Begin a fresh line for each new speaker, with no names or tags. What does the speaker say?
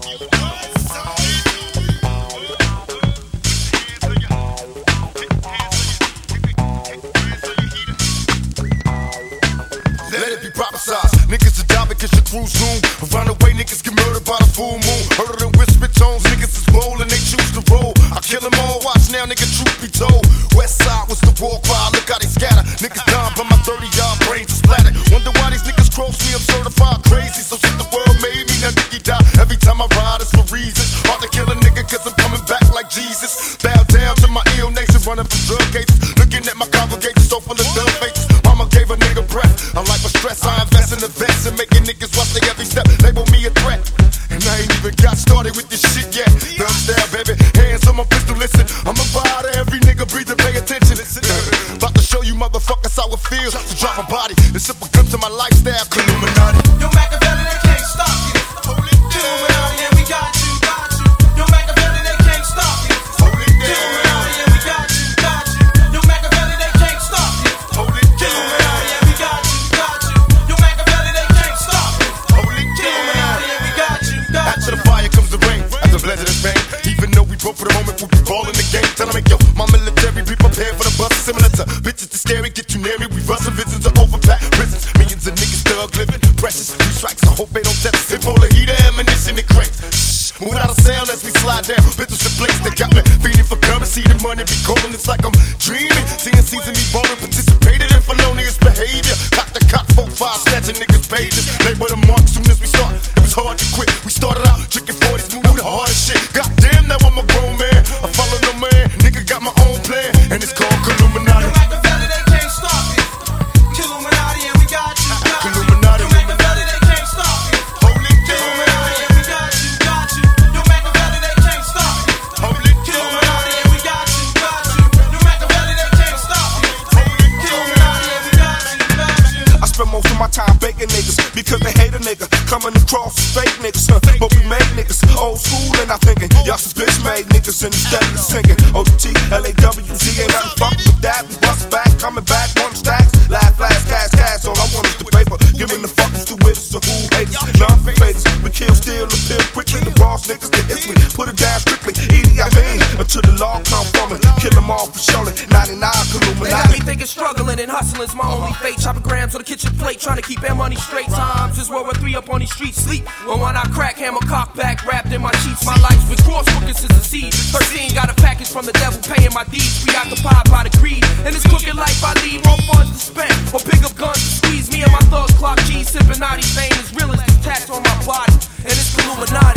Let it be prophesized. Niggas to die because your crew zoom. Around the way, niggas get murdered by the full moon. Heard of the whisper tones, niggas is bold and they choose to roll. I kill them all, watch now, nigga, truth be told. West side was the war cry, look how they scatter. Niggas dying, but my 30-yard brains is splattered. Wonder why these niggas cross me, I'm certified crazy. So shit the world made me, now nigga die. Every time I ride, it's for reasons. Hard to kill a nigga cause I'm coming back like Jesus. Bow down to my ill nation, running from drug cases. Looking at my congregation so full of dumb faces. Mama gave a nigga breath. I like my stress, I invest in the vest and making niggas watch their every step. Label me a threat. And I ain't even got started with this shit yet. Thumbs down, baby, hands on my pistol, listen. I'm a to every nigga breathe and pay attention. About to show you motherfuckers how it feels to drop a body and sip a gun to my lifestyle. Illuminati.
Yo, Machiavelli, they can't stop you. Illuminati, and we got you, got you. Yo, Machiavelli, they can't stop you. Illuminati, and we got you, got you. Yo, Machiavelli, they can't stop you. Illuminati, and we got you, got you. Yo, Machiavelli, they can't stop you. Illuminati, and we got you, got you.
After the fire comes the rain, after the blessed is pain. Even though we broke for the moment, we'll be balling the game. Tell them, yo, my military, be prepared for the bus. Similar to bitches to scary, get you near me. We rustin' visions of overpacked prisons. Millions of niggas thug living, precious. 3 strikes, I hope they don't test us. They pull the heat, ammunition, and crates. Shh, without a sound as we slide down. Bitches to place, they got me feeding for currency. The money be calling, it's like I'm dreaming. Seeing season me ballin', participated in felonious behavior. Cock the cock, 4-5, snatching niggas' pages. Label the mark soon as we start. It was hard to quit. We started out drinking 40s, moving the hardest shit. Goddamn, now I'm a grown man. I follow no man. Nigga got my own plan, and it's called Illuminati.
Yo, Machiavelli, they can't stop you. Illuminati, and we got you, got you.
Illuminati.
Yo, Machiavelli, they can't stop you. Illuminati, and we got you, got you. Yo, Machiavelli, they can't stop you. Illuminati, and we got you, got you. Yo, Machiavelli, they can't stop you. Illuminati, and we got you, got you.
I spend most of my time baking niggas because they hate a nigga. Coming across as fake niggas, but we made niggas old school and I'm thinking y'all some bitch made niggas and instead of singing OT, LAWZ ain't nothing fucking with that. We bust back, coming back on the stacks. Laugh, flash, cash. All I want is the paper. Giving the fuckers to witches or who haters. None for faders. We kill, steal, and peel quickly. The boss niggas that hits me, put it down strictly. Idi until the law come from it. Kill them all for surely. 99
They got me thinking struggling and hustling's my only fate. Chopping grams on the kitchen plate, trying to keep their money straight. Times is World War III up on these streets. Sleep when I crack, hammer cock back, wrapped in my sheets. My life's been crossbooking since the seed. 13 got a package from the devil, paying my deeds. Preoccupied by the greed. And this crooked life I lead, more funds to spend or pick up guns to squeeze. Me and my thugs clock G's, sipping naughty fame as real as this tattoo on my body. And it's Illuminati.